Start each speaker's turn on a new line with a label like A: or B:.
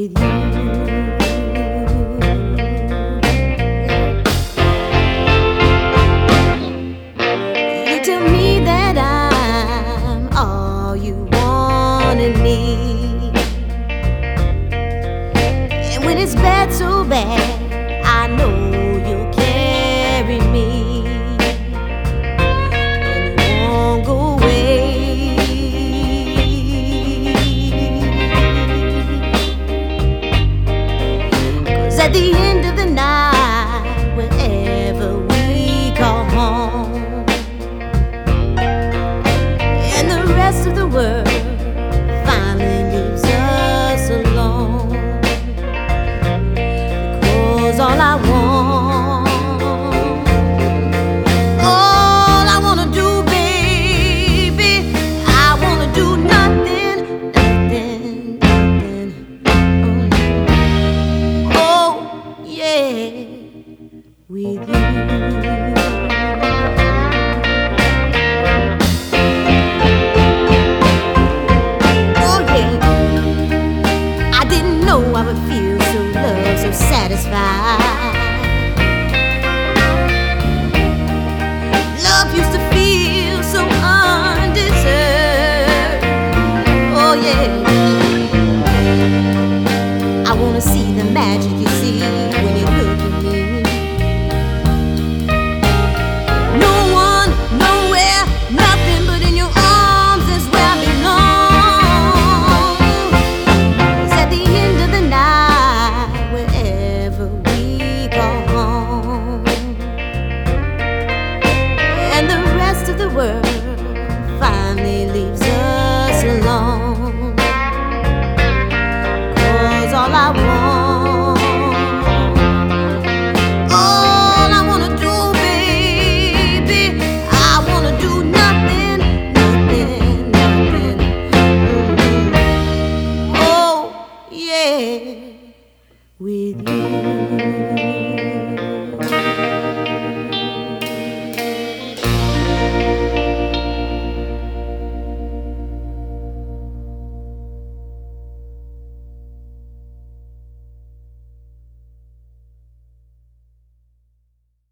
A: with you. You tell me that I'm all you want and need, and when it's bad, so bad, I know you'll carry me, and you won't go away. 'Cause at the end of the night, wherever we call home, and the rest of the world finally leaves us alone, because all I wanna do, baby, I wanna do nothing, nothing, nothing. Oh, yeah, with you. I would feel so loved, so satisfied. Love used to feel so undeserved. Oh yeah, I wanna see the magic you see when you look at me. No one, nowhere, nothing but in your arms is where I belong. The world finally leaves us alone, 'cause all I wanna do, baby, I wanna do nothing, nothing, nothing. Oh, yeah, with you.